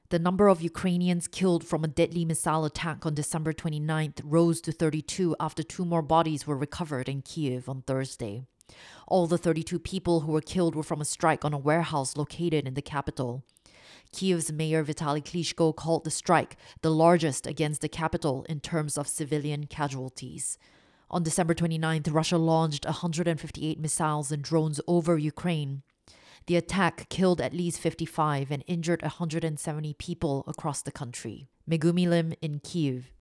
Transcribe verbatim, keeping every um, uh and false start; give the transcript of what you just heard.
The number of Ukrainians killed from a deadly missile attack on December twenty-ninth rose to thirty-two after two more bodies were recovered in Kyiv on Thursday. All the thirty-two people who were killed were from a strike on a warehouse located in the capital. Kyiv's mayor Vitaly Klitschko called the strike the largest against the capital in terms of civilian casualties. On December twenty-ninth, Russia launched one hundred fifty-eight missiles and drones over Ukraine. The attack killed at least fifty-five and injured one hundred seventy people across the country. Megumi Lim in Kyiv.